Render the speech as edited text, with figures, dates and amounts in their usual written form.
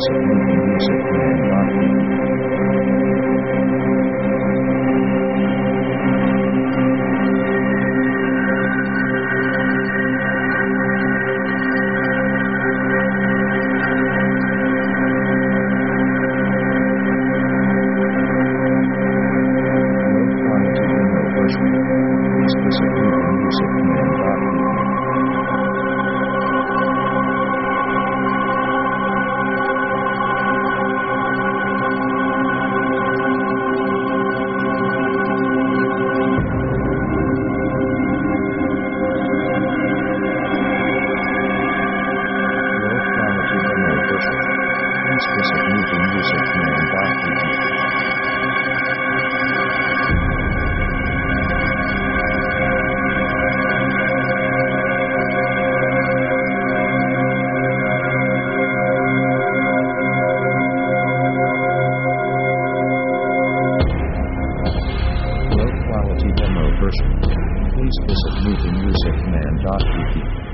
explicit movie music command.pp. Explicit movie music command.pp. Low quality demo version. Explicit movie music command.pp. Low quality demo version. Please visit moviemusiccommand.pp.